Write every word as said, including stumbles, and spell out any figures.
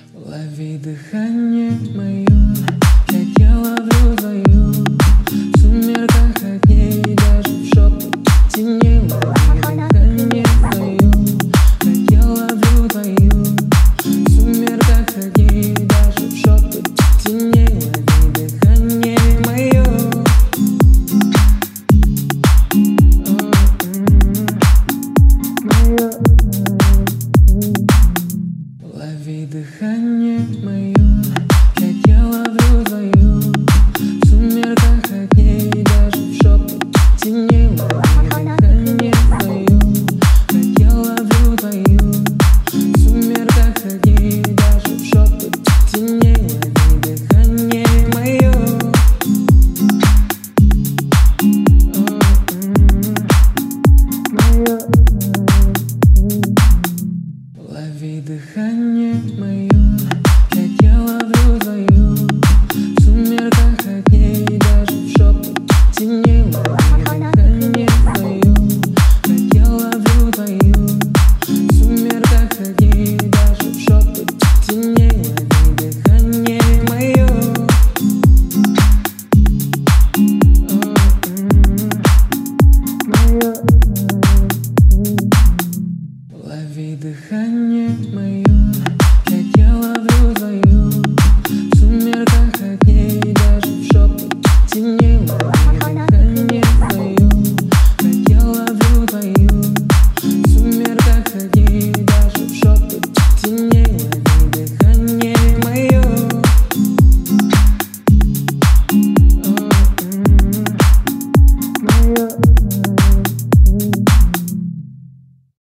Лови дыхание мое, как я ловлю твою. В сумерках огней, даже в шепоте теней. Лови дыхание мое, как я ловлю твою. В сумерках огней, даже в шепоте теней. Лови дыхание мое. Лови дыхание мое, как я ловлю твою. В сумерках огней, даже в шепоте теней. Лови дыхание мое, как я ловлю твою. В сумерках огней, даже в шепоте теней. Лови дыхание мое. Лови дыхание мое, как я ловлю твою. В сумерках огней, даже в шепоте теней. Лови дыхание мое, как я ловлю твою. В сумерках огней, даже в шепоте теней. Лови дыхание мое. Лови дыхание.